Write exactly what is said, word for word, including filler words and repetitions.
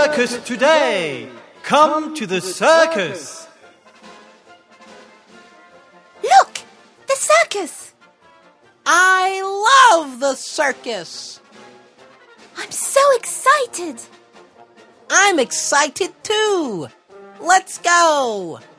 circus today. Come to the circus. Look, the circus. I love the circus. I'm so excited. I'm excited too. Let's go.